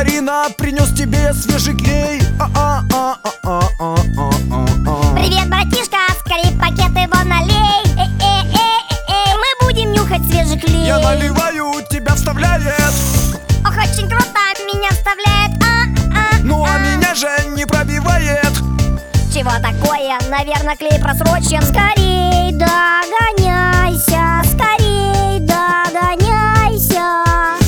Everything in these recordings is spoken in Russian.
Карина, принес тебе свежий клей. Привет, братишка, скорей пакет его налей. Мы будем нюхать свежий клей. Я наливаю, тебя вставляет. Ох, очень круто, меня вставляет. Ну а меня же не пробивает. Чего такое? Наверное, клей просрочен. Скорей догоняйся, скорей догоняйся.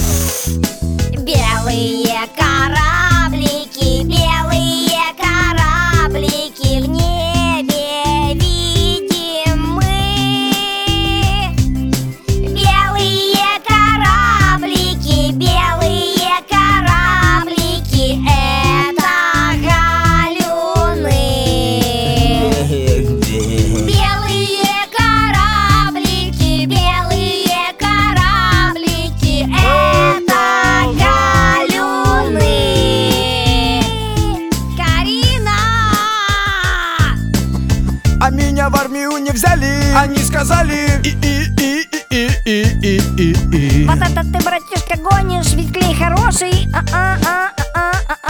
Белые кораблики, белые кораблики, в небе видим мы. Белые кораблики, белые кораблики, это галюны. Белые кораблики, белые кораблики, это галюны. Карина! А меня в армию не взяли. Они сказали Вот это ты, братишка, гонишь, ведь клей хороший.